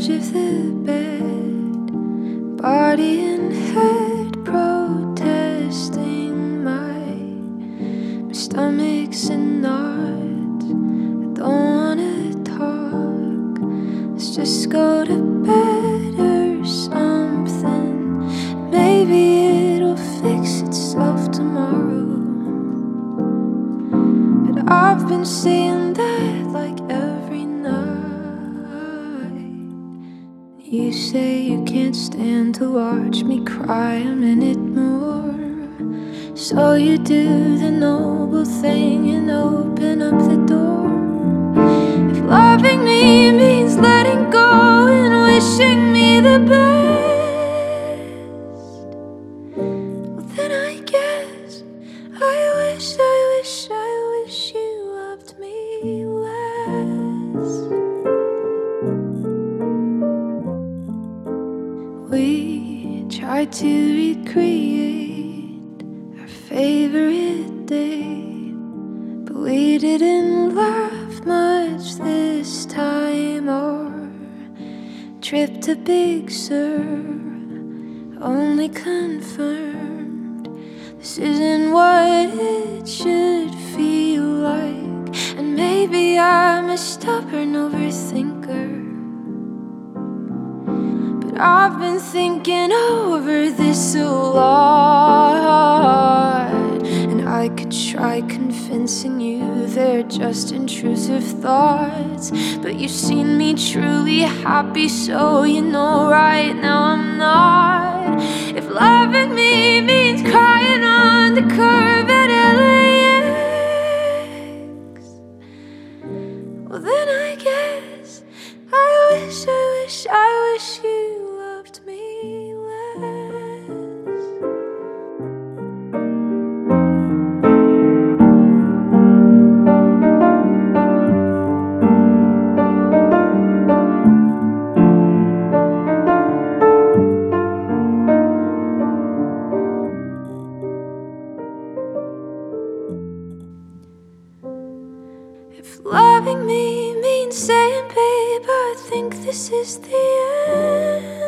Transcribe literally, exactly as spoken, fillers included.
edge of the bed, body and head protesting. My, my stomach's in knots. I don't wanna talk. Let's just go to bed or something. Maybe it'll fix itself tomorrow. But I've been saying that like every night. You say you can't stand to watch me cry a minute more. So you do the noble thing and open up the door. If loving me means letting go and wishing me the best, well then I guess I wish, I wish, I wish you loved me less. We tried to recreate our favorite date, but we didn't laugh much this time. Our trip to Big Sur only confirmed this isn't what it should feel like. And maybe I'm a stubborn overthinker, but I've been thinking over this a lot. And I could try convincing you they're just intrusive thoughts, but you've seen me truly happy, so you know right now I'm not. If loving me means crying on the curb at L A X, well then I guess I wish, I wish, I wish you loved me less. If loving me means saying, babe, I think this is the end,